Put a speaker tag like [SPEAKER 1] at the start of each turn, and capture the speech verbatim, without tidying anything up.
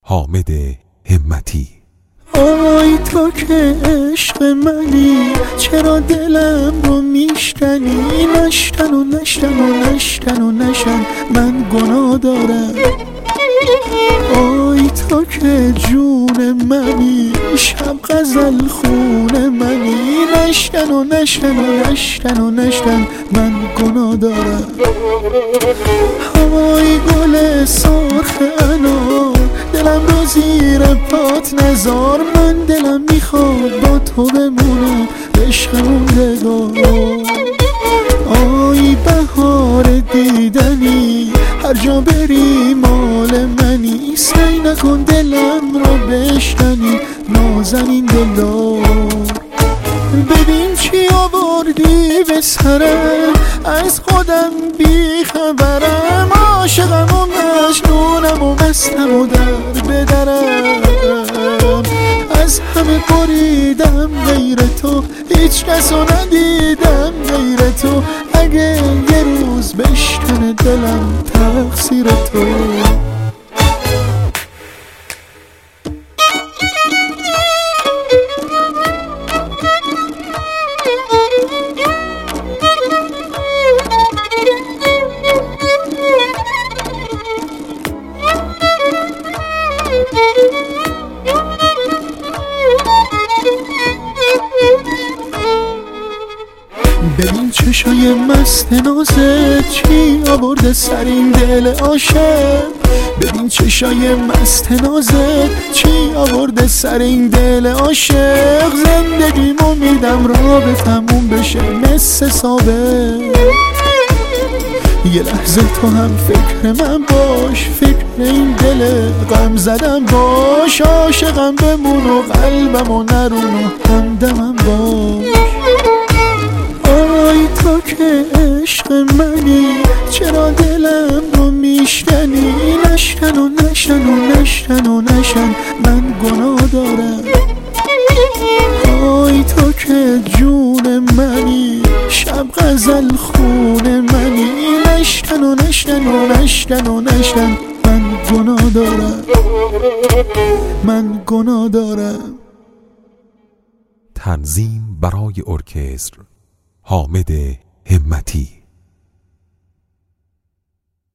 [SPEAKER 1] حامد همتی.
[SPEAKER 2] آی تو که عشق منی، چرا دلم رو میشکنی؟ نشتن و نشتن و نشتن و نشن، من گناه دارم. آی تو که جون منی، شب غزل خون منی. نشتن و نشتن و نشتن و نشتن، من گناه دارم. آی گل سرخ انار، دلم رو زیر پات نزار. من دلم میخواد با تو بمونم عشق موندگار. آی بهار دیدنی، هر جا بری مال منی. سعی نکن دلم رو بشکنی نازنین دلدار. ببین چی آوردی به سرم، از خودم بی خبرم. عاشقم و مجنونم و مستم و در بدرم. از همه بریدم غیر تو، هیچ کس رو ندیدم غیر تو. اگه یه روز بشکنه دلم تقصیر تو. ببین چشای مست نازت، چی آورده سر این دل عاشق. ببین چشای مست نازت، چی آورده سر این دل عاشق. زندگیمو میدم را به تموم بشه مثل سابق. یه لحظه تو هم فکر من باش، فکر این دل غم زدم باش. عاشقم بمون و قلبم و نرون و همدمم باش. آی تو که عشق منی، چرا دلم رو میشکنی؟ نشتن و نشتن و نشتن و نشن، من گناه دارم. آی تو که جون منی، شب غزل خون منی. نشتن و نشتن و نشتن و نشتن، من گناه دارم. من گناه دارم.
[SPEAKER 1] تنظیم برای ارکستر حامد همتی.